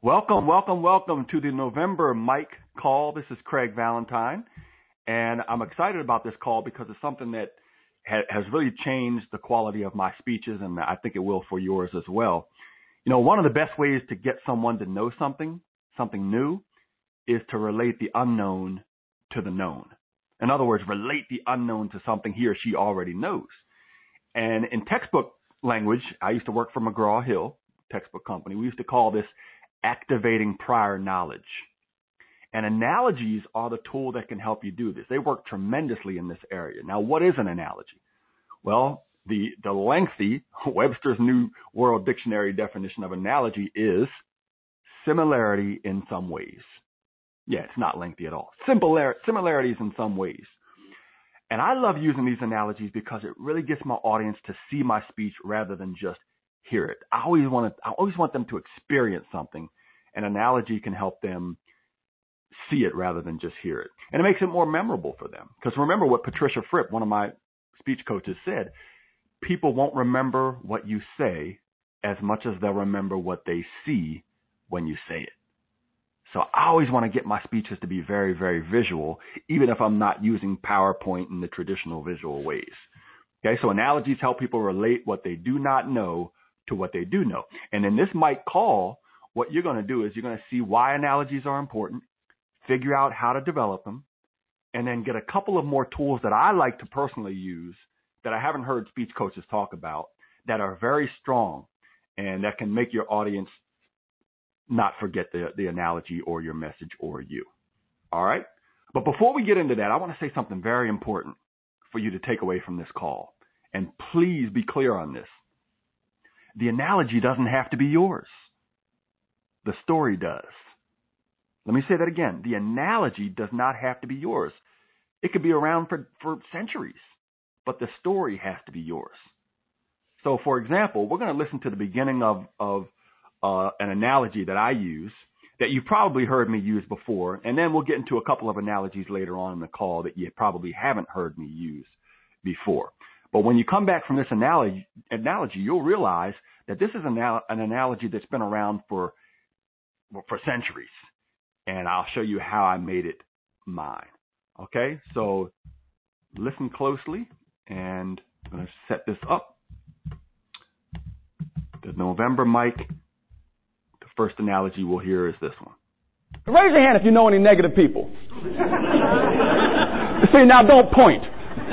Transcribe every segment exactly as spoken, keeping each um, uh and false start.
Welcome, welcome, welcome to the November Mike Call. This is Craig Valentine, and I'm excited about this call because it's something that ha- has really changed the quality of my speeches, and I think it will for yours as well. You know, one of the best ways to get someone to know something, something new, is to relate the unknown to the known. In other words, relate the unknown to something he or she already knows. And in textbook language, I used to work for McGraw-Hill textbook company. We used to call this activating prior knowledge. And analogies are the tool that can help you do this. They work tremendously in this area. Now, what is an analogy? Well, the, the lengthy Webster's New World Dictionary definition of analogy is similarity in some ways. Yeah, it's not lengthy at all. Similar, similarities in some ways. And I love using these analogies because it really gets my audience to see my speech rather than just hear it. I always want to, I always want them to experience something. An analogy can help them see it rather than just hear it. And it makes it more memorable for them. Because remember what Patricia Fripp, one of my speech coaches, said, people won't remember what you say as much as they'll remember what they see when you say it. So I always want to get my speeches to be very, very visual, even if I'm not using PowerPoint in the traditional visual ways. Okay, so analogies help people relate what they do not know to what they do know. And in this Mike Call, what you're going to do is you're going to see why analogies are important, figure out how to develop them, and then get a couple of more tools that I like to personally use that I haven't heard speech coaches talk about that are very strong and that can make your audience not forget the, the analogy or your message or you. All right? But before we get into that, I want to say something very important for you to take away from this call. And please be clear on this. The analogy doesn't have to be yours. The story does. Let me say that again. The analogy does not have to be yours. It could be around for, for centuries, but the story has to be yours. So, for example, we're going to listen to the beginning of, of uh, an analogy that I use that you probably heard me use before, and then we'll get into a couple of analogies later on in the call that you probably haven't heard me use before. But when you come back from this analogy, analogy you'll realize that this is an, an analogy that's been around for, for centuries. And I'll show you how I made it mine. Okay, so listen closely, and I'm going to set this up. The November Mike, the first analogy we'll hear is this one. Raise your hand if you know any negative people. See, now don't point.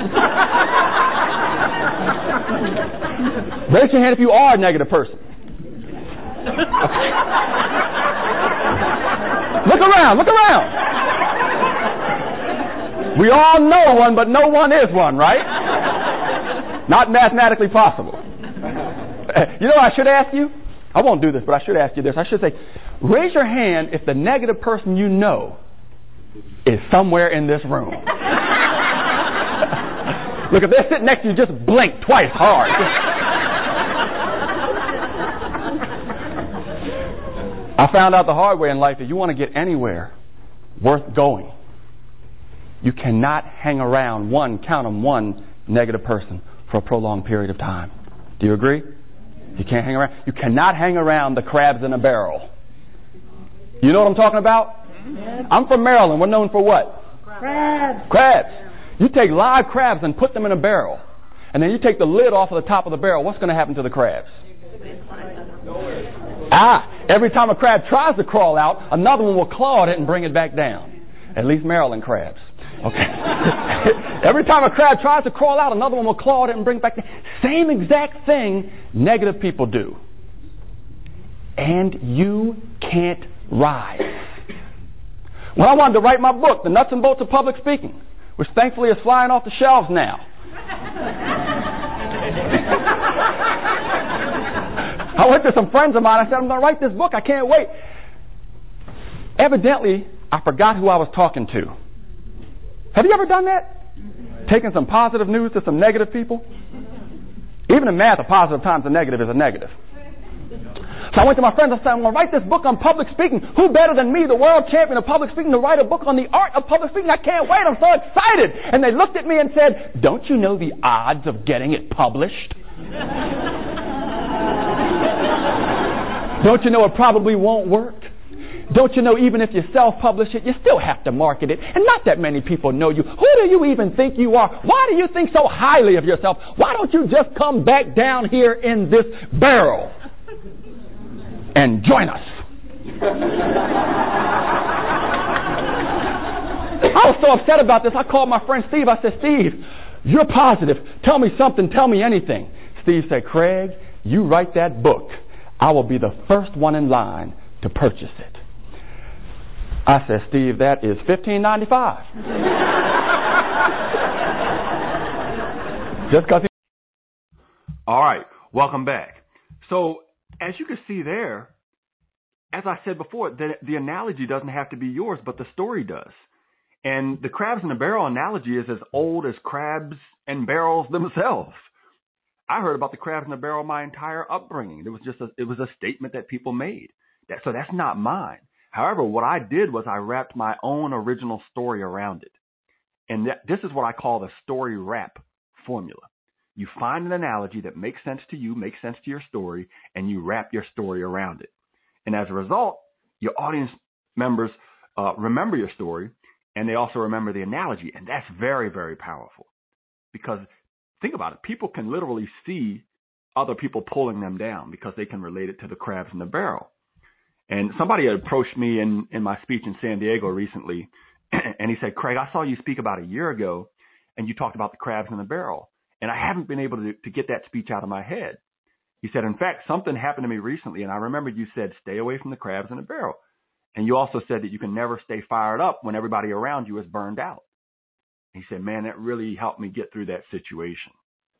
Raise your hand if you are a negative person. Okay. Look around, look around. We all know one, but no one is one, right? Not mathematically possible. You know what I should ask you? I won't do this, but I should ask you this. I should say, raise your hand if the negative person you know is somewhere in this room. Look, if they're sitting next to you, just blink twice hard. I found out the hard way in life that you want to get anywhere worth going, you cannot hang around one, count them, one negative person for a prolonged period of time. Do you agree? You can't hang around. You cannot hang around the crabs in a barrel. You know what I'm talking about? Yes. I'm from Maryland. We're known for what? Crabs. Crabs. You take live crabs and put them in a barrel, and then you take the lid off of the top of the barrel. What's going to happen to the crabs? Ah, every time a crab tries to crawl out, another one will claw at it and bring it back down. At least Maryland crabs. Okay. Every time a crab tries to crawl out, another one will claw at it and bring it back down. Same exact thing negative people do. And you can't rise. When I wanted to write my book, The Nuts and Bolts of Public Speaking, which thankfully is flying off the shelves now. I went to some friends of mine. I said, I'm going to write this book. I can't wait. Evidently, I forgot who I was talking to. Have you ever done that? Taken some positive news to some negative people? Even in math, a positive times a negative is a negative. So I went to my friends and said, I'm going to write this book on public speaking. Who better than me, the world champion of public speaking, to write a book on the art of public speaking? I can't wait. I'm so excited. And they looked at me and said, don't you know the odds of getting it published? Don't you know it probably won't work? Don't you know even if you self-publish it, you still have to market it. And not that many people know you. Who do you even think you are? Why do you think so highly of yourself? Why don't you just come back down here in this barrel and join us? I was so upset about this, I called my friend Steve. I said, Steve, you're positive. Tell me something. Tell me anything. Steve said, Craig, you write that book. I will be the first one in line to purchase it. I said, Steve, that is fifteen ninety-five. Just because. He- All right, welcome back. So as you can see there, as I said before, the, the analogy doesn't have to be yours, but the story does. And the crabs in the barrel analogy is as old as crabs and barrels themselves. I heard about the crabs in the barrel my entire upbringing. It was just a, it was a statement that people made. That, so that's not mine. However, what I did was I wrapped my own original story around it. And that, this is what I call the story wrap formula. You find an analogy that makes sense to you, makes sense to your story, and you wrap your story around it. And as a result, your audience members uh, remember your story, and they also remember the analogy. And that's very, very powerful. Because think about it. People can literally see other people pulling them down because they can relate it to the crabs in the barrel. And somebody approached me in, in my speech in San Diego recently, and he said, Craig, I saw you speak about a year ago, and you talked about the crabs in the barrel. And I haven't been able to, to get that speech out of my head. He said, in fact, something happened to me recently, and I remembered you said, stay away from the crabs in the barrel. And you also said that you can never stay fired up when everybody around you is burned out. He said, man, that really helped me get through that situation.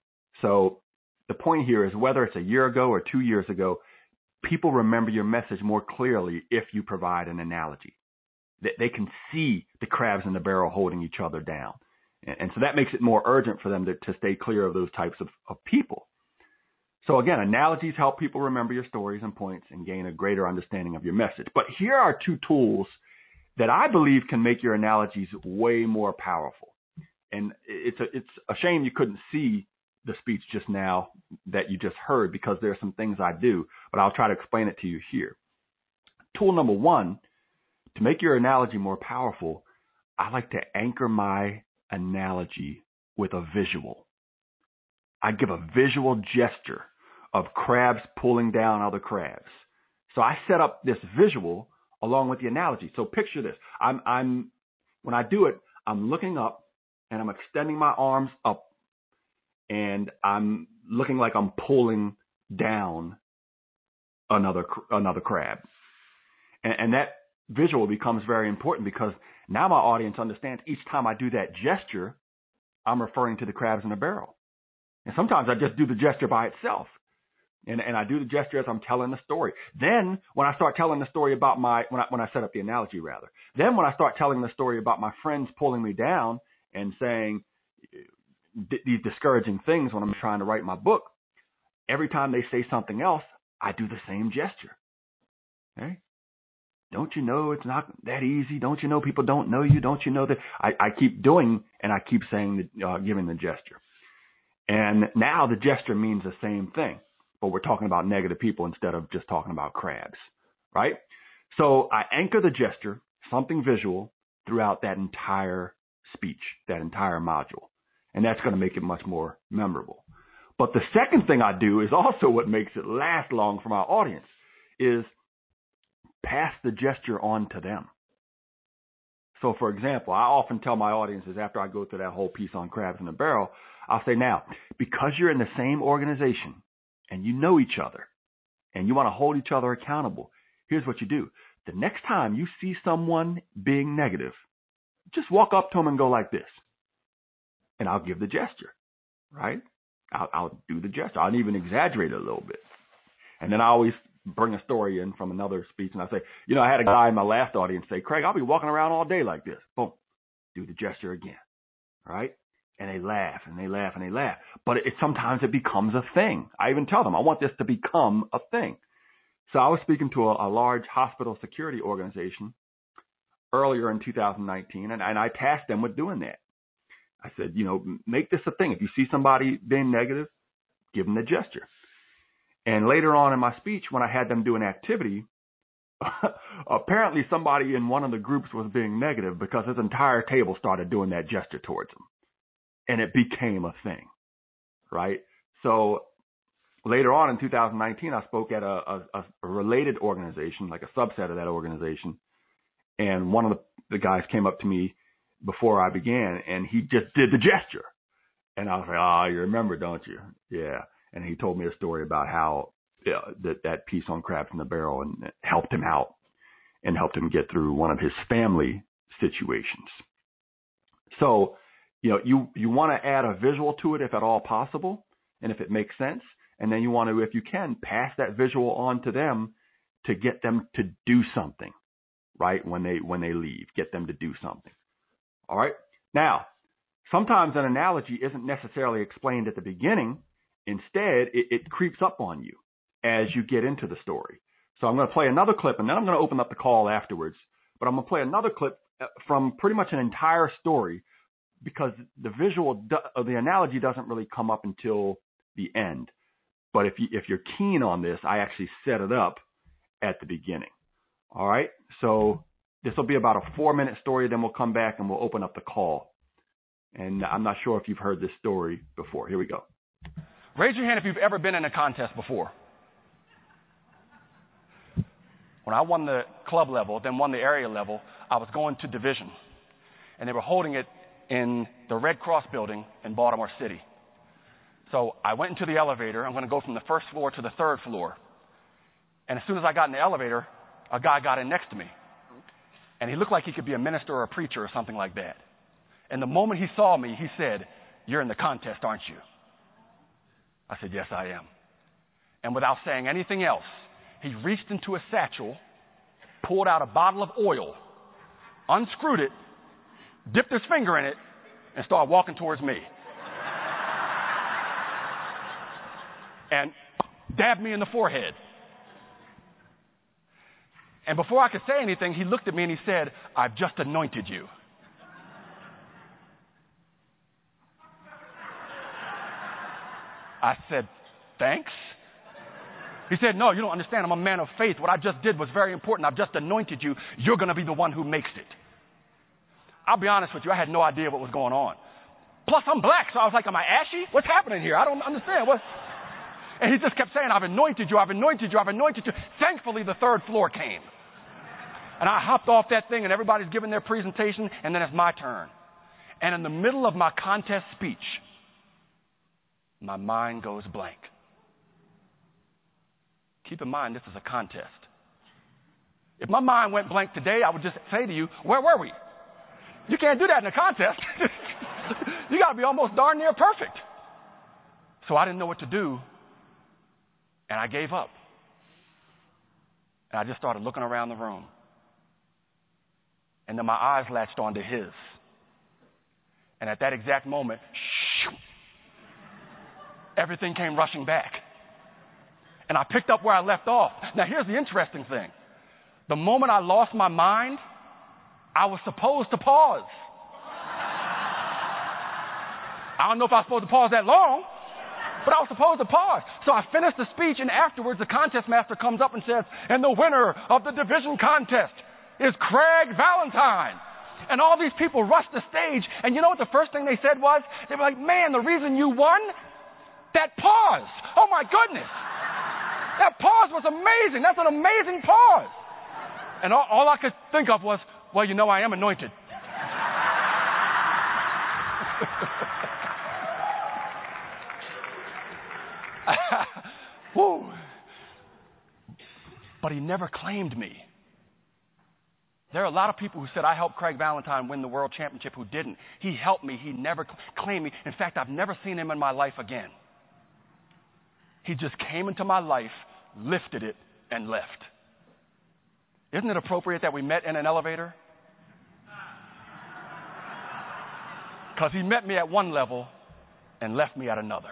So the point here is whether it's a year ago or two years ago, people remember your message more clearly if you provide an analogy. They, they can see the crabs in the barrel holding each other down. And, and so that makes it more urgent for them to, to stay clear of those types of, of people. So again, analogies help people remember your stories and points and gain a greater understanding of your message. But here are two tools that I believe can make your analogies way more powerful. And it's a, it's a shame you couldn't see the speech just now that you just heard because there are some things I do, but I'll try to explain it to you here. Tool number one, to make your analogy more powerful, I like to anchor my analogy with a visual. I give a visual gesture of crabs pulling down other crabs. So I set up this visual along with the analogy. So picture this. I'm, I'm, when I do it, I'm looking up and I'm extending my arms up and I'm looking like I'm pulling down another, another crab. And, and that visual becomes very important because now my audience understands each time I do that gesture, I'm referring to the crabs in the barrel. And sometimes I just do the gesture by itself. And, and I do the gesture as I'm telling the story. Then when I start telling the story about my, when I, when I set up the analogy rather, then when I start telling the story about my friends pulling me down and saying th- these discouraging things when I'm trying to write my book, every time they say something else, I do the same gesture. Okay? Don't you know it's not that easy? Don't you know people don't know you? Don't you know that? I, I keep doing and I keep saying, the, uh, giving the gesture. And now the gesture means the same thing, but we're talking about negative people instead of just talking about crabs, right? So I anchor the gesture, something visual, throughout that entire speech, that entire module. And that's going to make it much more memorable. But the second thing I do is also what makes it last long for my audience is pass the gesture on to them. So, for example, I often tell my audiences after I go through that whole piece on crabs in the barrel, I'll say, now, because you're in the same organization and you know each other and you want to hold each other accountable, here's what you do. The next time you see someone being negative, just walk up to them and go like this. And I'll give the gesture, right? I'll, I'll do the gesture. I'll even exaggerate it a little bit. And then I always bring a story in from another speech, and I say, you know, I had a guy in my last audience say, Craig, I'll be walking around all day like this. Boom. Do the gesture again. All right? And they laugh, and they laugh, and they laugh. But it, sometimes it becomes a thing. I even tell them, I want this to become a thing. So I was speaking to a, a large hospital security organization earlier in two thousand nineteen, and, and I tasked them with doing that. I said, you know, make this a thing. If you see somebody being negative, give them the gesture. And later on in my speech, when I had them do an activity, apparently somebody in one of the groups was being negative because his entire table started doing that gesture towards him. And it became a thing, right? So later on in two thousand nineteen, I spoke at a, a, a related organization, like a subset of that organization. And one of the, the guys came up to me before I began, and he just did the gesture. And I was like, oh, you remember, don't you? Yeah. And he told me a story about how yeah, that, that piece on Crabs in the Barrel and it helped him out and helped him get through one of his family situations. So, you know, you, you want to add a visual to it if at all possible and if it makes sense. And then you want to, if you can, pass that visual on to them to get them to do something, right? When they, when they leave, get them to do something. All right. Now, sometimes an analogy isn't necessarily explained at the beginning. Instead, it, it creeps up on you as you get into the story. So I'm going to play another clip, and then I'm going to open up the call afterwards. But I'm going to play another clip from pretty much an entire story because the visual, the analogy doesn't really come up until the end. But if you, if you're keen on this, I actually set it up at the beginning. All right. So this will be about a four minute story. Then we'll come back and we'll open up the call. And I'm not sure if you've heard this story before. Here we go. Raise your hand if you've ever been in a contest before. When I won the club level, then won the area level, I was going to division. And they were holding it in the Red Cross building in Baltimore City. So I went into the elevator. I'm going to go from the first floor to the third floor. And as soon as I got in the elevator, a guy got in next to me. And he looked like he could be a minister or a preacher or something like that. And the moment he saw me, he said, "You're in the contest, aren't you?" I said, "Yes, I am." And without saying anything else, he reached into a satchel, pulled out a bottle of oil, unscrewed it, dipped his finger in it, and started walking towards me. And dabbed me in the forehead. And before I could say anything, he looked at me and he said, "I've just anointed you." I said, "Thanks." He said, "No, you don't understand. I'm a man of faith. What I just did was very important. I've just anointed you. You're going to be the one who makes it." I'll be honest with you. I had no idea what was going on. Plus, I'm black, so I was like, am I ashy? What's happening here? I don't understand. What? And he just kept saying, "I've anointed you. I've anointed you. I've anointed you." Thankfully, the third floor came. And I hopped off that thing, and everybody's giving their presentation, and then it's my turn. And in the middle of my contest speech, my mind goes blank. Keep in mind, this is a contest. If my mind went blank today, I would just say to you, where were we? You can't do that in a contest. You got to be almost darn near perfect. So I didn't know what to do, and I gave up. And I just started looking around the room. And then my eyes latched onto his. And at that exact moment, shoo, everything came rushing back. And I picked up where I left off. Now, here's the interesting thing. The moment I lost my mind, I was supposed to pause. I don't know if I was supposed to pause that long, but I was supposed to pause. So I finished the speech, and afterwards the contest master comes up and says, "And the winner of the division contest is Craig Valentine." And all these people rushed the stage, and you know what the first thing they said was? They were like, "Man, the reason you won? That pause. Oh my goodness. That pause was amazing. That's an amazing pause." And all, all I could think of was, well, you know, I am anointed. Woo. But he never claimed me. There are a lot of people who said, "I helped Craig Valentine win the world championship," who didn't. He helped me. He never claimed me. In fact, I've never seen him in my life again. He just came into my life, lifted it, and left. Isn't it appropriate that we met in an elevator? Because he met me at one level and left me at another.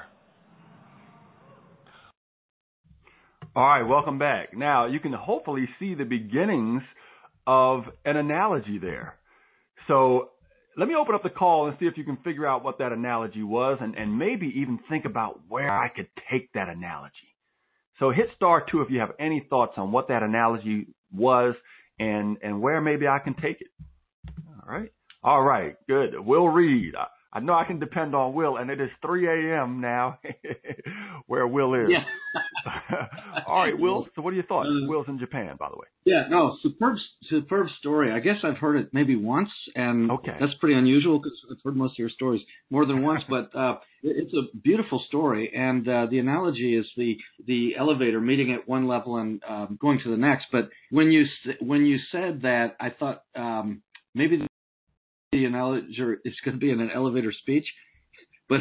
All right, welcome back. Now, you can hopefully see the beginnings of an analogy there. So let me open up the call and see if you can figure out what that analogy was and, and maybe even think about where I could take that analogy. So hit star two if you have any thoughts on what that analogy was, and and where maybe I can take it. All right. All right. Good. Will Reed. I, I know I can depend on Will, and it is three a.m. now where Will is. Yeah. All right, Will. So what are your thoughts? Uh, Will's in Japan, by the way. Yeah, no, superb, superb story. I guess I've heard it maybe once, and okay. that's pretty unusual because I've heard most of your stories more than once. But uh, it's a beautiful story, and uh, the analogy is the the elevator meeting at one level and um, going to the next. But when you when you said that, I thought um, maybe the analogy is going to be in an elevator speech, but.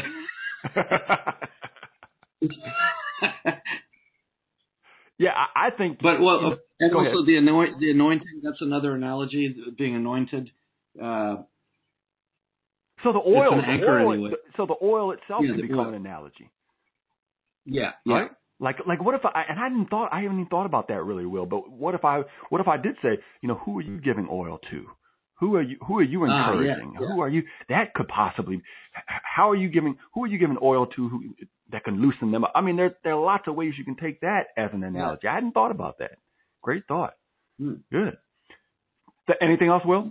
Yeah, I, I think. But well, you know, and also ahead. the anoint, the anointing. That's another analogy, being anointed. Uh, so the oil, it's an anchor the oil anyway. the, so the oil itself yeah, can become oil. an analogy. Yeah, yeah. Right? Like, like, what if I? And I didn't thought I haven't even thought about that really, Will. But what if I? What if I did say, you know, who are you giving oil to? Who are you? Who are you encouraging? Uh, yeah, yeah. Who are you? That could possibly. How are you giving? Who are you giving oil to? Who that can loosen them up? I mean, there there are lots of ways you can take that as an analogy. Yeah. I hadn't thought about that. Great thought. Hmm. Good. Th- anything else, Will?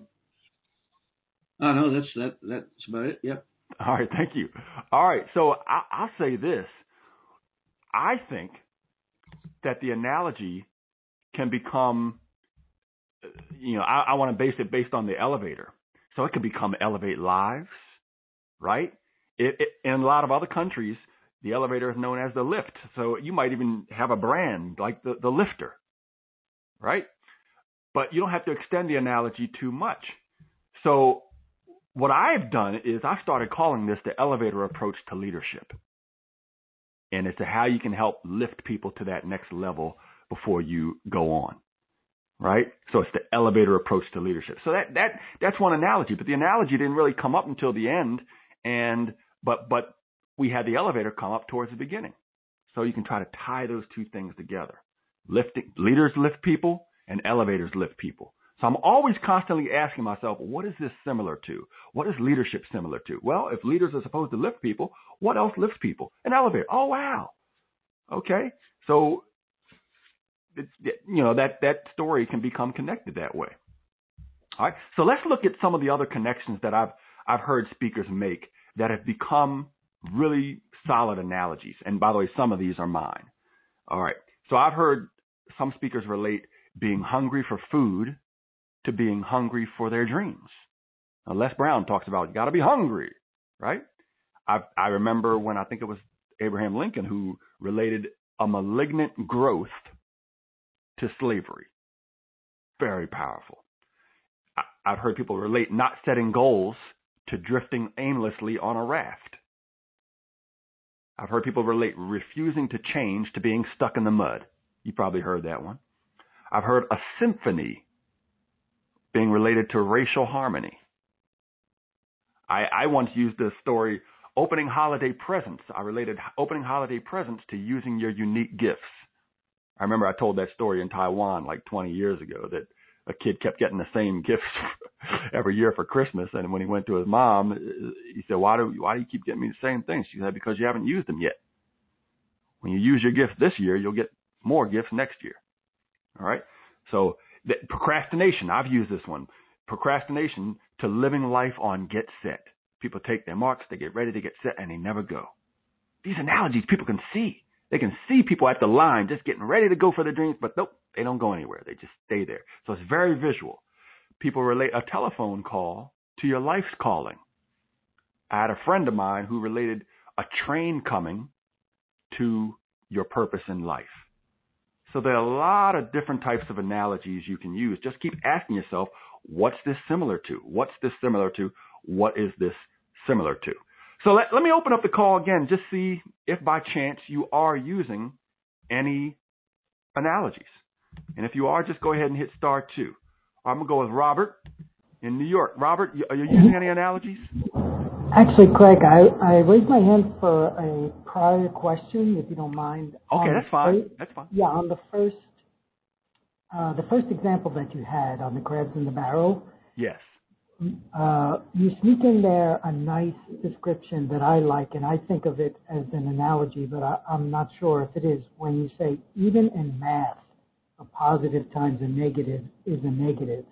Oh no, that's that. That's about it. Yep. All right. Thank you. All right. So I, I'll say this. I think that the analogy can become. You know, I, I want to base it based on the elevator. So it could become elevate lives, right? It, it, in a lot of other countries, the elevator is known as the lift. So you might even have a brand like the, the lifter, right? But you don't have to extend the analogy too much. So what I've done is I've started calling this the elevator approach to leadership. And it's to how you can help lift people to that next level before you go on. Right? So it's the elevator approach to leadership. So that, that, that's one analogy, but the analogy didn't really come up until the end. And, but, but we had the elevator come up towards the beginning. So you can try to tie those two things together. Lifting, leaders lift people and elevators lift people. So I'm always constantly asking myself, what is this similar to? What is leadership similar to? Well, if leaders are supposed to lift people, what else lifts people? An elevator. Oh, wow. Okay. So, It's, you know, that, that story can become connected that way. All right. So let's look at some of the other connections that I've, I've heard speakers make that have become really solid analogies. And by the way, some of these are mine. All right. So I've heard some speakers relate being hungry for food to being hungry for their dreams. Now, Les Brown talks about you got to be hungry, right? I, I remember when I think it was Abraham Lincoln who related a malignant growth to slavery. Very powerful. I, I've heard people relate not setting goals to drifting aimlessly on a raft. I've heard people relate refusing to change to being stuck in the mud. You probably heard that one. I've heard a symphony being related to racial harmony. I, I once used the story opening holiday presents. I related opening holiday presents to using your unique gifts. I remember I told that story in Taiwan like twenty years ago that a kid kept getting the same gifts every year for Christmas. And when he went to his mom, he said, why do, why do you keep getting me the same things? She said, because you haven't used them yet. When you use your gifts this year, you'll get more gifts next year. All right. So the, procrastination, I've used this one. Procrastination to living life on get set. People take their marks, they get ready, they get set, and they never go. These analogies people can see. They can see people at the line just getting ready to go for their dreams, but nope, they don't go anywhere. They just stay there. So it's very visual. People relate a telephone call to your life's calling. I had a friend of mine who related a train coming to your purpose in life. So there are a lot of different types of analogies you can use. Just keep asking yourself, what's this similar to? What's this similar to? What is this similar to? So let, let me open up the call again, just see if by chance you are using any analogies. And if you are, just go ahead and hit star two. I'm going to go with Robert in New York. Robert, are you using any analogies? Actually, Craig, I, I raised my hand for a prior question, if you don't mind. Okay, that's fine. First, that's fine. Yeah, on the first, uh, the first example that you had on the crabs in the barrel. Yes. Uh, you sneak in there a nice description that I like, and I think of it as an analogy, but I, I'm not sure if it is. When you say, even in math, a positive times a negative is a negative.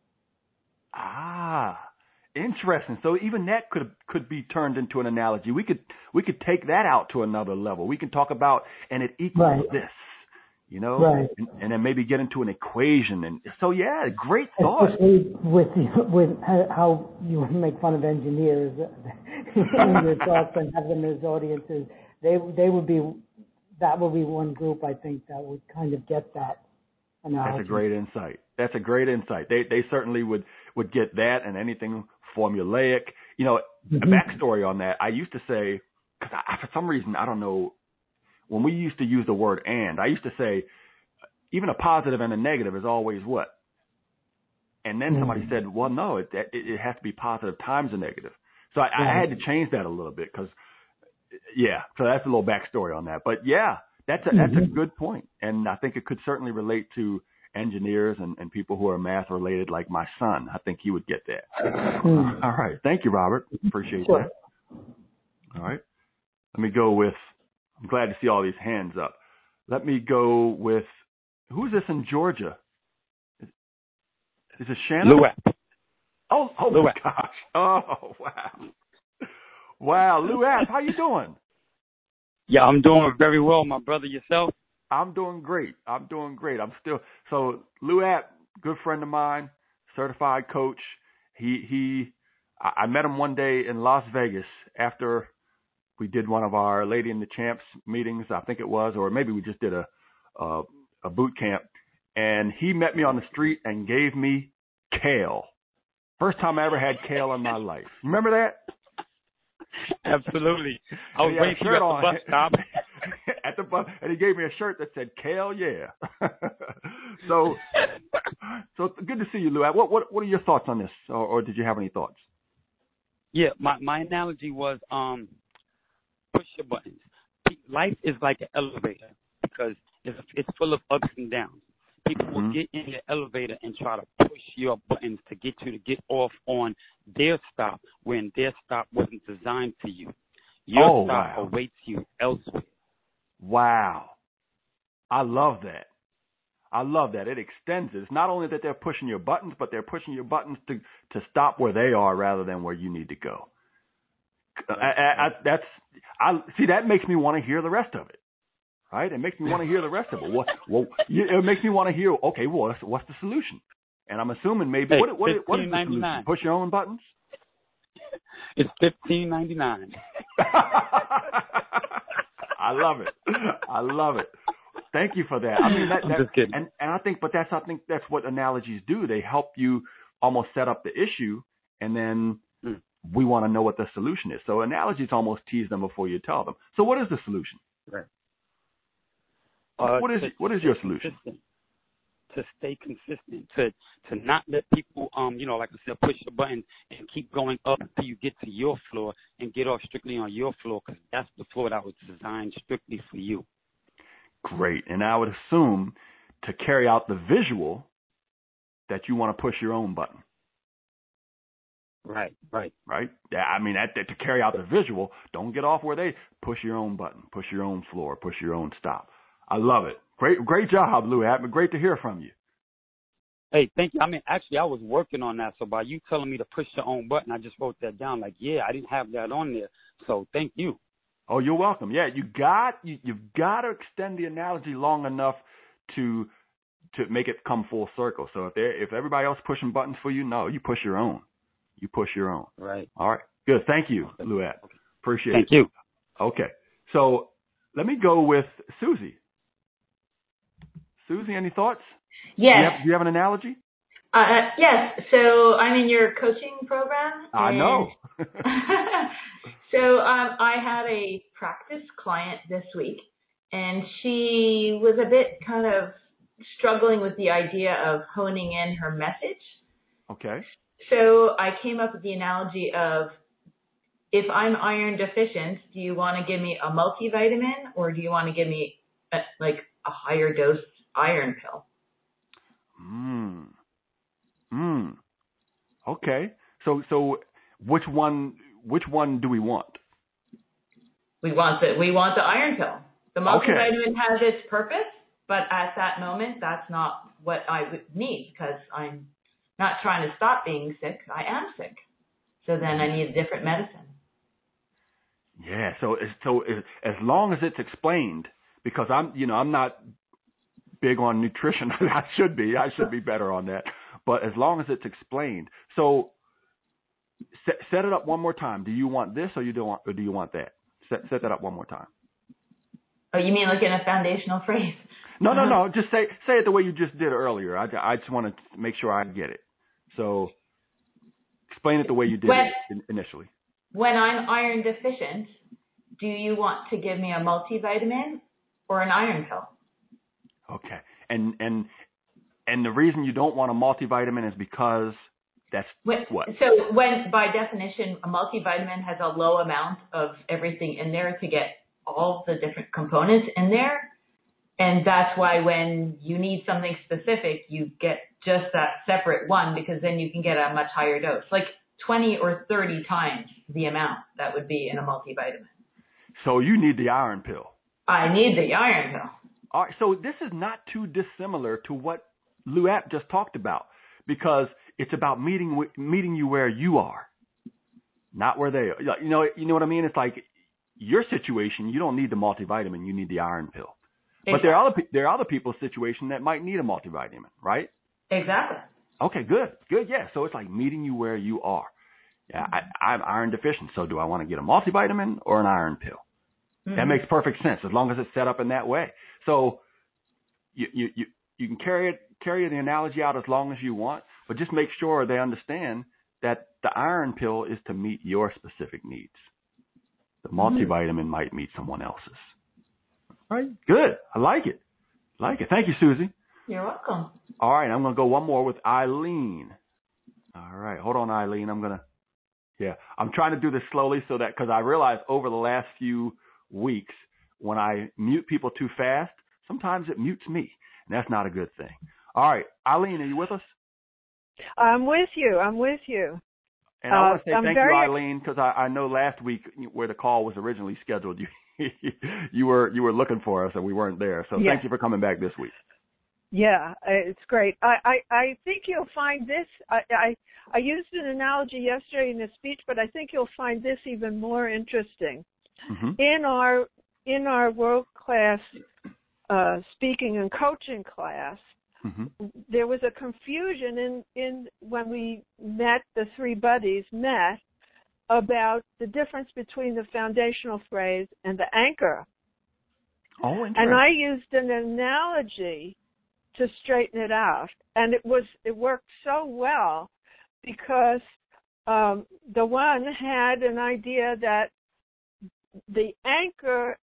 Ah, interesting. So even that could could be turned into an analogy. We could we could take that out to another level. We can talk about and it equals Right. this, you know, Right. and, and then maybe get into an equation. And so yeah, great thought. Especially with with how you make fun of engineers in your talks and have them as audiences. They they would be that would be one group I think that would kind of get that analogy. That's a great insight. That's a great insight. They they certainly would, would get that and anything formulaic. You know, Mm-hmm. a backstory on that, I used to say, because I, for some reason, I don't know, when we used to use the word and, I used to say, even a positive and a negative is always what? And then somebody Mm-hmm. said, well, no, it, it, it has to be positive times a negative. So I, I had to change that a little bit because, yeah, so that's a little backstory on that. But yeah, that's a, that's a Mm-hmm. good point. And I think it could certainly relate to engineers and, and people who are math related like my son. I think he would get that. Mm-hmm. All right. Thank you, Robert. Appreciate Sure. that. All right. Let me go with, I'm glad to see all these hands up. Let me go with, who's this in Georgia? Is, is it Shannon? Louette. Oh, oh my Louette. gosh. Oh, wow. Wow. Louette, how you doing? Yeah, I'm doing very well, my brother. Yourself? I'm doing great. I'm doing great. I'm still, so Louette, good friend of mine, certified coach. He, he, I met him one day in Las Vegas after we did one of our Lady in the Champs meetings, I think it was, or maybe we just did a, a, a boot camp. And he met me on the street and gave me kale. First time I ever had kale in my life. Remember that? Absolutely. I was And he had waiting a for you shirt at the on. bus stop. At the bus, and he gave me a shirt that said "Kale, yeah." so, so good to see you, Lou. What what what are your thoughts on this, or, or did you have any thoughts? Yeah, my, my analogy was um, push your buttons. Life is like an elevator because it's, it's full of ups and downs. People will Mm-hmm. get in the elevator and try to push your buttons to get you to get off on their stop when their stop wasn't designed for you. Your Oh, stop wow. awaits you elsewhere. Wow, I love that. I love that. It extends it. It's not only that they're pushing your buttons, but they're pushing your buttons to, to stop where they are rather than where you need to go. I, I, I, that's I see. That makes me want to hear the rest of it. Right? It makes me want to hear the rest of it. What? Well, it makes me want to hear. Okay, well, what's, what's the solution? And I'm assuming maybe Hey, what, what, what is the fifteen solution? ninety-nine. Push your own buttons. It's fifteen ninety-nine. I love it. I love it. Thank you for that. I mean, that, I'm that just kidding. and and I think, but that's I think that's what analogies do. They help you almost set up the issue, and then Mm. we want to know what the solution is. So analogies almost tease them before you tell them. So what is the solution? Right. Uh, what is to, what is to your stay solution? consistent, to stay consistent, to to not let people, um, you know, like I said, push the button and keep going up until you get to your floor and get off strictly on your floor because that's the floor that was designed strictly for you. Great. And I would assume to carry out the visual that you want to push your own button. Right, right. Right? Yeah, I mean, that, that, to carry out the visual, don't get off where they push your own button, push your own floor, push your own stop. I love it. Great, great job, Lou. Great to hear from you. Hey, thank you. I mean, actually, I was working on that. So by you telling me to push your own button, I just wrote that down. Like, yeah, I didn't have that on there. So thank you. Oh, you're welcome. Yeah, you got you, you've got to extend the analogy long enough to to make it come full circle. So if they if everybody else pushing buttons for you, no, you push your own. You push your own. Right. All right. Good. Thank you, Louette. Appreciate Thank it. you. Okay. So let me go with Susie. Susie, any thoughts? Yes. Do you have, do you have an analogy? Uh, yes. So I'm in your coaching program. I know. so um, I had a practice client this week, and she was a bit kind of struggling with the idea of honing in her message. Okay. So I came up with the analogy of, if I'm iron deficient, do you want to give me a multivitamin or do you want to give me a, like a higher dose iron pill? Hmm. Hmm. Okay. So so which one which one do we want? We want the we want the iron pill. The multivitamin Okay. has its purpose, But at that moment, that's not what I would need because I'm not trying to stop being sick. I am sick. So then I need a different medicine. Yeah. So, so as long as it's explained, because I'm, you know, I'm not big on nutrition. I should be. I should be better on that. But as long as it's explained. So set, set it up one more time. Do you want this or you don't want, or do you want that? Set, set that up one more time. Oh, you mean like in a foundational phrase? No, no, no. Just say say it the way you just did earlier. I, I just want to make sure I get it. So explain it the way you did when, it in, initially. When I'm iron deficient, do you want to give me a multivitamin or an iron pill? Okay. And and and the reason you don't want a multivitamin is because that's when, what? So when, by definition, a multivitamin has a low amount of everything in there to get all the different components in there. And that's why when you need something specific, you get just that separate one because then you can get a much higher dose, like twenty or thirty times the amount that would be in a multivitamin. So you need the iron pill. I need the iron pill. All right, so this is not too dissimilar to what Lou App just talked about because it's about meeting meeting you where you are, not where they are. You know, you know what I mean? It's like your situation, you don't need the multivitamin, you need the iron pill. Exactly. But there are other there are other people's situation that might need a multivitamin, right? Exactly. Okay, good, good, yeah. So it's like meeting you where you are. Yeah, I, I'm iron deficient, so do I want to get a multivitamin or an iron pill? Mm-hmm. That makes perfect sense as long as it's set up in that way. So you you you, you can carry it carry the analogy out as long as you want, but just make sure they understand that the iron pill is to meet your specific needs. The multivitamin mm-hmm. might meet someone else's. All right, good. I like it. I like it. Thank you, Susie. You're welcome. All right, I'm going to go one more with Eileen. All right, hold on, Eileen. I'm going to, yeah, I'm trying to do this slowly so that, because I realized over the last few weeks, when I mute people too fast, sometimes it mutes me, and that's not a good thing. All right, Eileen, are you with us? I'm with you. I'm with you. And I uh, want to say I'm thank very... you, Eileen, because I, I know last week where the call was originally scheduled, you you were you were looking for us and we weren't there. So yeah. thank you for coming back this week. Yeah, it's great. I, I, I think you'll find this. I, I I used an analogy yesterday in the speech, but I think you'll find this even more interesting. Mm-hmm. In our in our world class uh, speaking and coaching class, mm-hmm. there was a confusion in, in when we met, the three buddies met, about the difference between the foundational phrase and the anchor. Oh, interesting. And I used an analogy to straighten it out, and it was it worked so well because um, the one had an idea that the anchor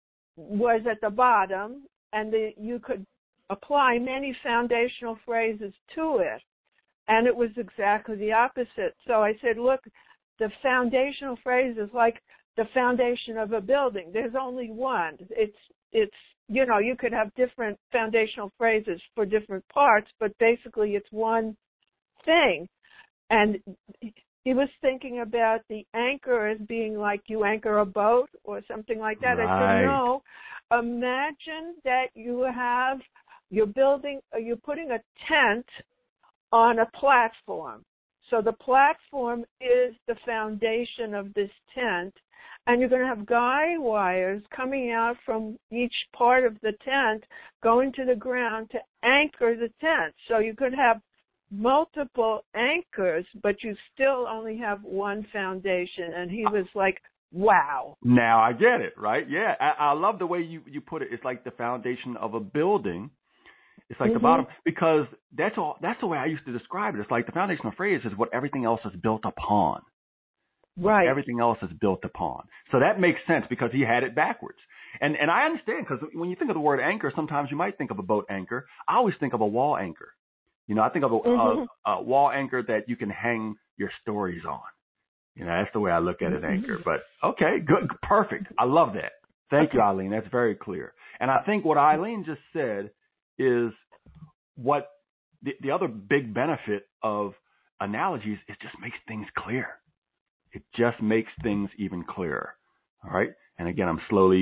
was at the bottom, and the, you could apply many foundational phrases to it, and it was exactly the opposite. So I said, look, the foundational phrase is like the foundation of a building. There's only one. It's it's you know, you could have different foundational phrases for different parts, but basically it's one thing. And he was thinking about the anchor as being like you anchor a boat or something like that. Right. I said, no, imagine that you have, you're building, you're putting a tent on a platform. So the platform is the foundation of this tent, and you're going to have guy wires coming out from each part of the tent, going to the ground to anchor the tent. So you could have multiple anchors, but you still only have one foundation. And he was like, wow. Now I get it, right? Yeah, I, I love the way you, you put it. It's like the foundation of a building. It's like mm-hmm. the bottom, because that's all. That's the way I used to describe it. It's like the foundational phrase is what everything else is built upon. Right. Everything else is built upon. So that makes sense because he had it backwards. And and I understand, because when you think of the word anchor, sometimes you might think of a boat anchor. I always think of a wall anchor. You know, I think of a, mm-hmm. a, a wall anchor that you can hang your stories on. You know, that's the way I look at an mm-hmm. anchor. But okay, good, perfect. I love that. Thank okay. you, Eileen. That's very clear. And I think what Eileen just said is what the, the other big benefit of analogies is just makes things clear. It just makes things even clearer. All right. And again, I'm slowly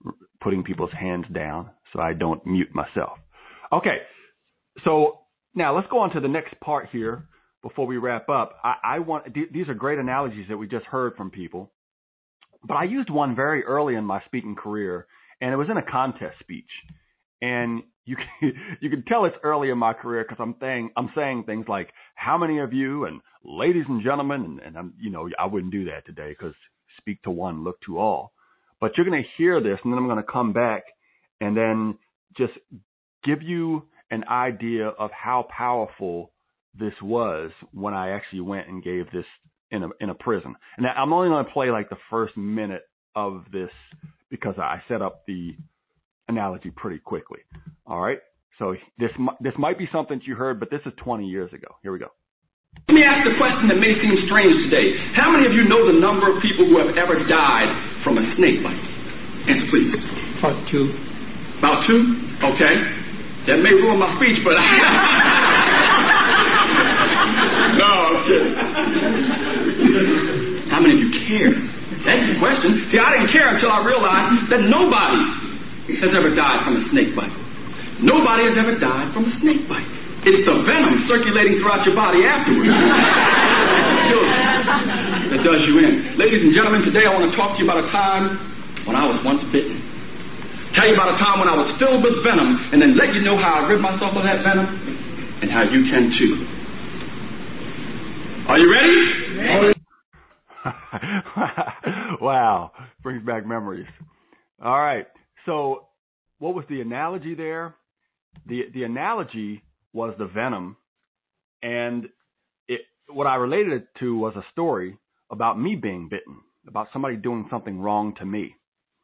putting people's hands down so I don't mute myself. Okay, so now let's go on to the next part here before we wrap up. I, I want these are great analogies that we just heard from people, but I used one very early in my speaking career, and it was in a contest speech. And you can, you can tell it's early in my career because I'm saying I'm saying things like, "How many of you?" and "Ladies and gentlemen," and, and I'm you know I wouldn't do that today because speak to one, look to all. But you're going to hear this, and then I'm going to come back and then just give you an idea of how powerful this was when I actually went and gave this in a in a prison. And I'm only going to play like the first minute of this because I set up the analogy pretty quickly. All right. So this this might be something that you heard, but this is twenty years ago. Here we go. Let me ask the question that may seem strange today. How many of you know the number of people who have ever died from a snake bite? Answer, please. About two. About two? Okay. That may ruin my speech, but I... No, I'm kidding. How many of you care? That's the question. See, I didn't care until I realized that nobody has ever died from a snake bite. Nobody has ever died from a snake bite. It's the venom circulating throughout your body afterwards that does you in. Ladies and gentlemen, today I want to talk to you about a time when I was once bitten. Tell you about a time when I was filled with venom, and then let you know how I rid myself of that venom and how you can too. Are you ready? Wow. Brings back memories. All right. So what was the analogy there? The the analogy was the venom, and it, what I related it to was a story about me being bitten, about somebody doing something wrong to me.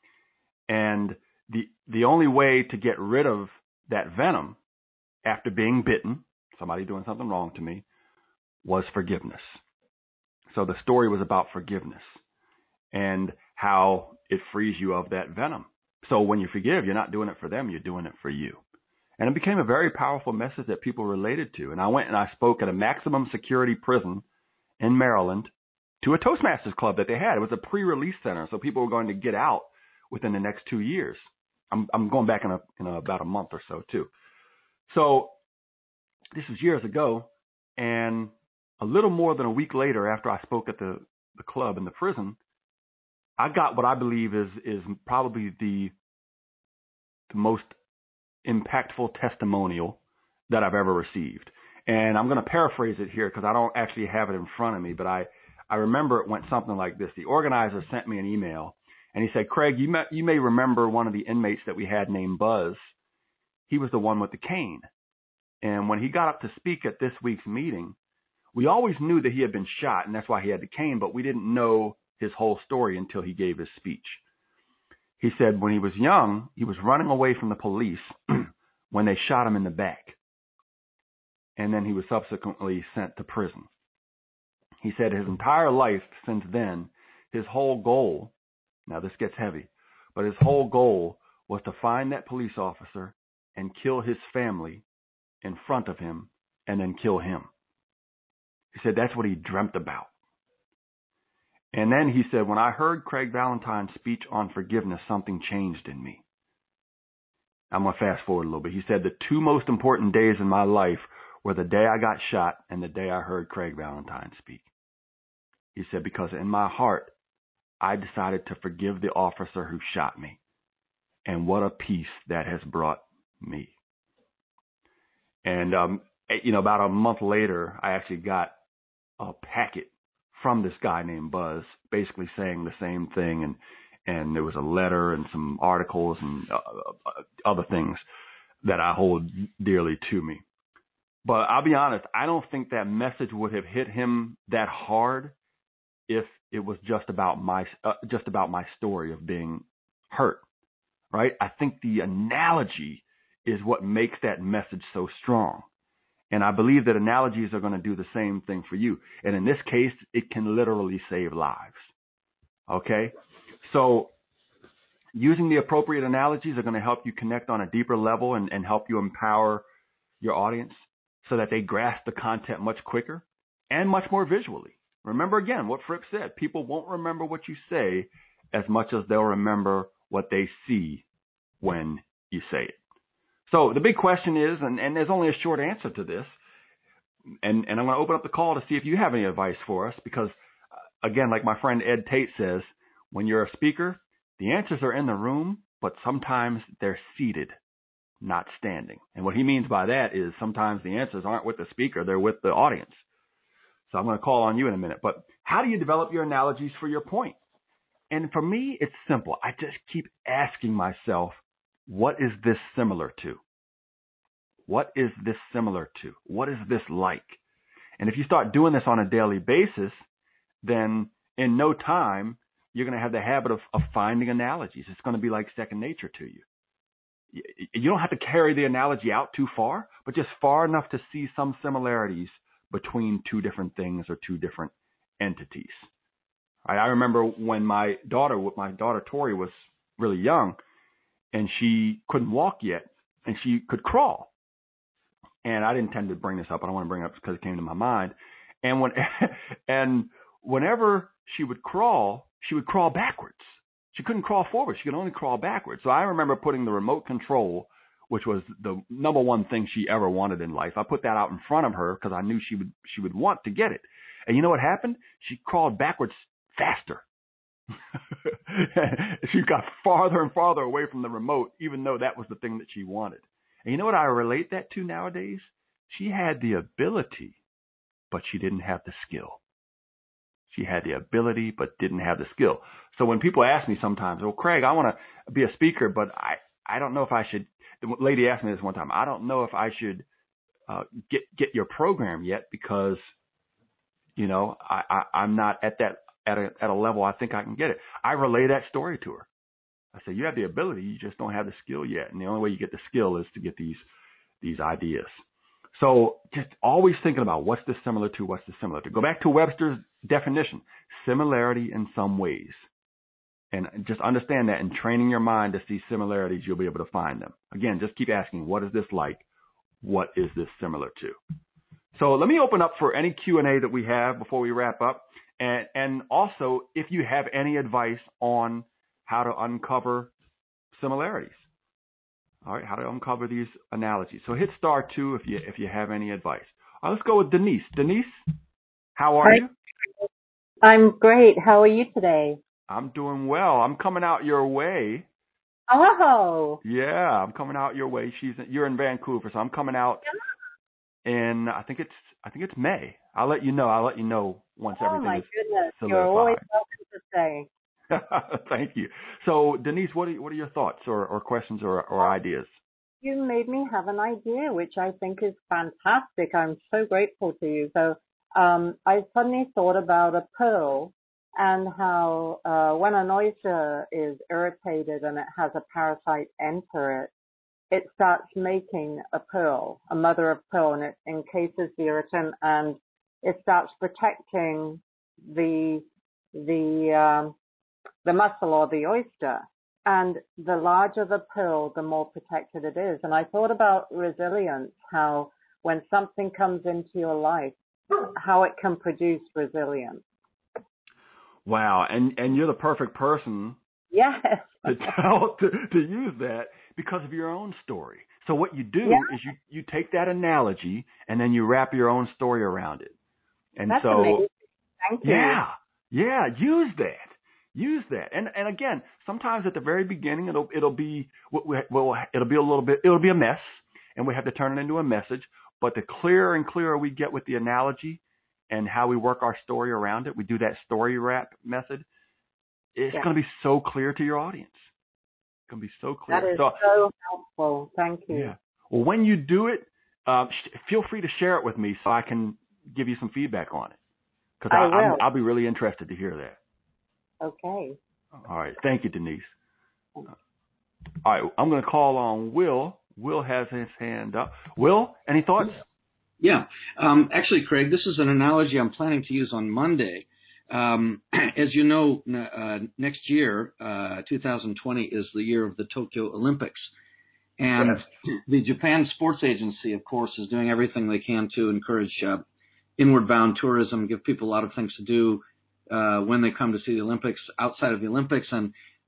And the the only way to get rid of that venom after being bitten, somebody doing something wrong to me, was forgiveness. So the story was about forgiveness and how it frees you of that venom. So when you forgive, you're not doing it for them, you're doing it for you. And it became a very powerful message that people related to. And I went and I spoke at a maximum security prison in Maryland to a Toastmasters club that they had. It was a pre-release center, so people were going to get out within the next two years. I'm, I'm going back in, a, in a, about a month or so, too. So this was years ago, and a little more than a week later after I spoke at the, the club in the prison, I got what I believe is is probably the, the most impactful testimonial that I've ever received. And I'm going to paraphrase it here because I don't actually have it in front of me, but I, I remember it went something like this. The organizer sent me an email, and he said, "Craig, you may, you may remember one of the inmates that we had named Buzz. He was the one with the cane. And when he got up to speak at this week's meeting, we always knew that he had been shot, and that's why he had the cane, but we didn't know his whole story until he gave his speech. He said when he was young, he was running away from the police when they shot him in the back. And then he was subsequently sent to prison. He said his entire life since then, his whole goal, now this gets heavy, but his whole goal was to find that police officer and kill his family in front of him and then kill him. He said that's what he dreamt about. And then he said, when I heard Craig Valentine's speech on forgiveness, something changed in me. I'm going to fast forward a little bit. He said the two most important days in my life were the day I got shot and the day I heard Craig Valentine speak. He said, because in my heart, I decided to forgive the officer who shot me. And what a peace that has brought me. And, um, you know, about a month later, I actually got a packet from this guy named Buzz, basically saying the same thing. And, and there was a letter and some articles and uh, other things that I hold dearly to me. But I'll be honest, I don't think that message would have hit him that hard if it was just about my, uh, just about my story of being hurt, right? I think the analogy is what makes that message so strong. And I believe that analogies are going to do the same thing for you. And in this case, it can literally save lives. Okay? So using the appropriate analogies are going to help you connect on a deeper level and, and help you empower your audience so that they grasp the content much quicker and much more visually. Remember again what Fripp said. People won't remember what you say as much as they'll remember what they see when you say it. So the big question is, and, and there's only a short answer to this, and, and I'm going to open up the call to see if you have any advice for us, because, uh, again, like my friend Ed Tate says, when you're a speaker, the answers are in the room, but sometimes they're seated, not standing. And what he means by that is sometimes the answers aren't with the speaker, they're with the audience. So I'm going to call on you in a minute. But how do you develop your analogies for your point? And for me, it's simple. I just keep asking myself, what is this similar to? What is this similar to? What is this like? And if you start doing this on a daily basis, then in no time, you're going to have the habit of, of finding analogies. It's going to be like second nature to you. You don't have to carry the analogy out too far, but just far enough to see some similarities between two different things or two different entities. I remember when my daughter, my daughter Tori was really young, and she couldn't walk yet, and she could crawl. And I didn't intend to bring this up. I don't want to bring it up because it came to my mind. And when and whenever she would crawl, she would crawl backwards. She couldn't crawl forward. She could only crawl backwards. So I remember putting the remote control, which was the number one thing she ever wanted in life. I put that out in front of her because I knew she would she would want to get it. And you know what happened? She crawled backwards faster. She got farther and farther away from the remote, even though that was the thing that she wanted. And you know what I relate that to nowadays? She had the ability, but she didn't have the skill. She had the ability, but didn't have the skill. So when people ask me sometimes, well, Craig, I want to be a speaker, but I, I don't know if I should. The lady asked me this one time. I don't know if I should uh, get get your program yet because, you know, I, I, I'm not at that at a at a level I think I can get it. I relay that story to her. I say, you have the ability, you just don't have the skill yet. And the only way you get the skill is to get these these ideas. So just always thinking about what's this similar to, what's this similar to. Go back to Webster's definition, similarity in some ways. And just understand that in training your mind to see similarities, you'll be able to find them. Again, just keep asking, what is this like? What is this similar to? So let me open up for any Q and A that we have before we wrap up. And, and also, if you have any advice on how to uncover similarities. All right, how to uncover these analogies. So hit star two if you if you have any advice. All right, let's go with Denise. Denise, how are Hi. you? I'm great. How are you today? I'm doing well. I'm coming out your way. Oh. Yeah, I'm coming out your way. She's you're in Vancouver, so I'm coming out in I think it's I think it's May. I'll let you know. I'll let you know once oh everything my is goodness. solidified. You're always welcome to stay. Thank you. So, Denise, what are what are your thoughts or, or questions or, or ideas? You made me have an idea, which I think is fantastic. I'm so grateful to you. So, um, I suddenly thought about a pearl and how uh, when an oyster is irritated and it has a parasite enter it, it starts making a pearl, a mother of pearl, and it encases the irritant and it starts protecting the the um, the mussel or the oyster. And the larger the pearl, the more protected it is. And I thought about resilience, how when something comes into your life, how it can produce resilience. Wow. And and you're the perfect person Yes. to tell to, to use that because of your own story. So what you do Yeah. is you, you take that analogy and then you wrap your own story around it. And That's so amazing. Thank you. yeah, yeah, use that. Use that, and and again, sometimes at the very beginning, it'll it'll be well, it'll be a little bit, it'll be a mess, and we have to turn it into a message. But the clearer and clearer we get with the analogy and how we work our story around it, we do that story wrap method. It's Yeah. going to be so clear to your audience. It's going to be so clear. That is so, so helpful. Thank you. Yeah. Well, when you do it, uh, sh- feel free to share it with me so I can give you some feedback on it. Because I I'm, will. I'll be really interested to hear that. Okay. All right. Thank you, Denise. All right. I'm going to call on Will. Will has his hand up. Will, any thoughts? Yeah. Um, actually, Craig, this is an analogy I'm planning to use on Monday. Um, as you know, uh, next year, uh, two thousand twenty, is the year of the Tokyo Olympics. And yes. The Japan Sports Agency, of course, is doing everything they can to encourage uh, inward-bound tourism, give people a lot of things to do Uh, when they come to see the Olympics outside of the Olympics. And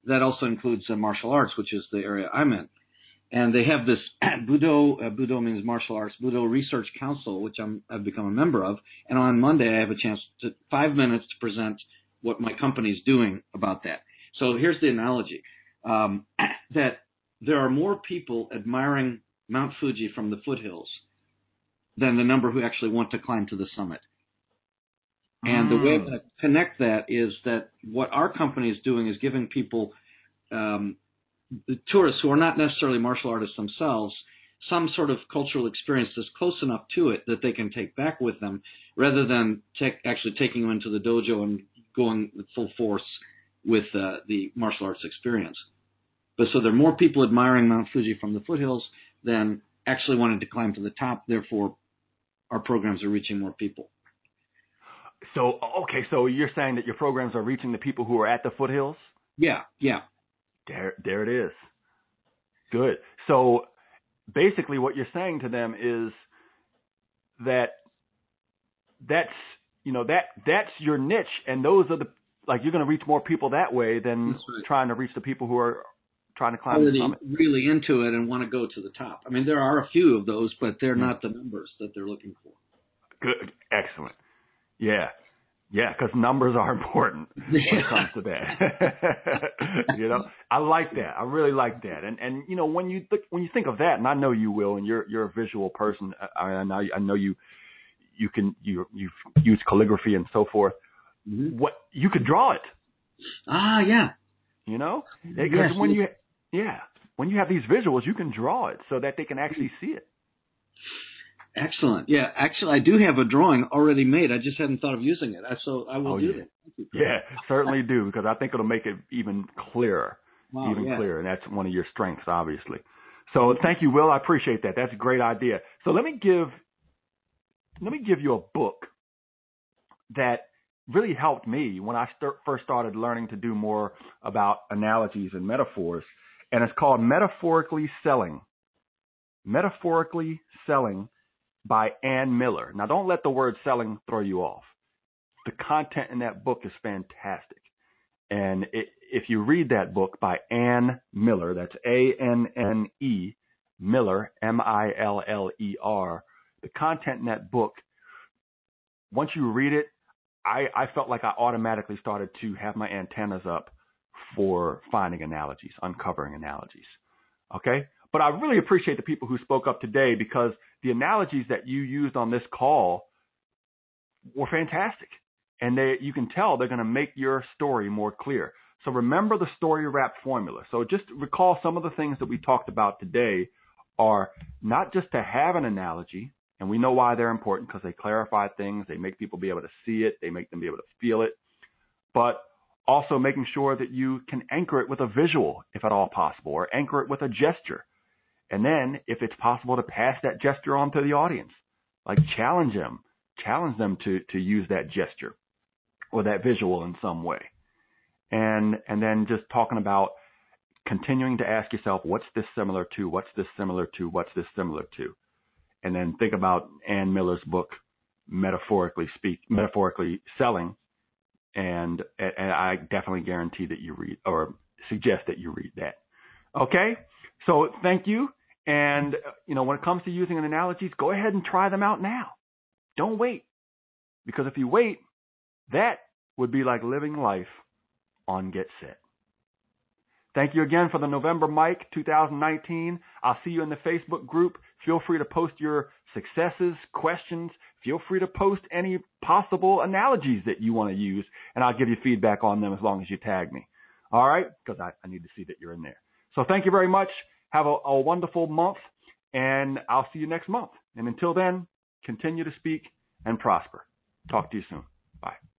that also includes uh, martial arts, which is the area I'm in. And they have this Budo, uh, Budo means martial arts, Budo Research Council, which I'm, I've become a member of. And on Monday, I have a chance to five minutes to present what my company is doing about that. So here's the analogy, um, that there are more people admiring Mount Fuji from the foothills than the number who actually want to climb to the summit. And mm. the way to connect that is that what our company is doing is giving people um, the tourists who are not necessarily martial artists themselves, some sort of cultural experience that's close enough to it that they can take back with them, rather than take, actually taking them into the dojo and going with full force with uh, the martial arts experience. But so there are more people admiring Mount Fuji from the foothills than actually wanting to climb to the top. Therefore, our programs are reaching more people. So, okay, so you're saying that your programs are reaching the people who are at the foothills? Yeah, yeah. There, there it is. Good. So basically what you're saying to them is that that's, you know, that that's your niche, and those are the, like, you're going to reach more people that way than right. trying to reach the people who are trying to climb Already the summit. Really into it and want to go to the top. I mean, there are a few of those, but they're mm-hmm. not the numbers that they're looking for. Good. Excellent. Yeah. Yeah, because numbers are important when it comes to that. You know, I like that. I really like that. And and you know, when you th- when you think of that, and I know you will, and you're you're a visual person. I, I know I know you you can you you've used calligraphy and so forth. Mm-hmm. What you could draw it. Ah, yeah. You know, because yes, when yes. you yeah when you have these visuals, you can draw it so that they can actually see it. Excellent. Yeah, actually, I do have a drawing already made. I just hadn't thought of using it, so I will oh, do yeah. that. Thank you. Yeah, certainly do, because I think it'll make it even clearer, wow, even yeah. clearer, and that's one of your strengths, obviously. So thank you, Will. I appreciate that. That's a great idea. So let me give let me give you a book that really helped me when I start, first started learning to do more about analogies and metaphors, and it's called Metaphorically Selling. Metaphorically Selling by Ann Miller. Now, don't let the word selling throw you off. The content in that book is fantastic. And it, if you read that book by Ann Miller, that's A N N E, Miller, M I L L E R, the content in that book, once you read it, I, I felt like I automatically started to have my antennas up for finding analogies, uncovering analogies. Okay? But I really appreciate the people who spoke up today, because the analogies that you used on this call were fantastic. And they, you can tell they're going to make your story more clear. So remember the story wrap formula. So just recall some of the things that we talked about today are not just to have an analogy, and we know why they're important because they clarify things, they make people be able to see it, they make them be able to feel it, but also making sure that you can anchor it with a visual, if at all possible, or anchor it with a gesture. And then, if it's possible, to pass that gesture on to the audience, like challenge them, challenge them to, to use that gesture or that visual in some way. And, and then just talking about continuing to ask yourself, what's this similar to? What's this similar to? What's this similar to? And then think about Ann Miller's book, Metaphorically Speak, Metaphorically Selling. And, and I definitely guarantee that you read, or suggest that you read that. Okay? So thank you. And, you know, when it comes to using analogies, go ahead and try them out now. Don't wait. Because if you wait, that would be like living life on Get Set. Thank you again for the November Mike twenty nineteen. I'll see you in the Facebook group. Feel free to post your successes, questions. Feel free to post any possible analogies that you want to use, and I'll give you feedback on them as long as you tag me. All right? Because I, I need to see that you're in there. So thank you very much. Have a, a wonderful month, and I'll see you next month. And until then, continue to speak and prosper. Talk to you soon. Bye.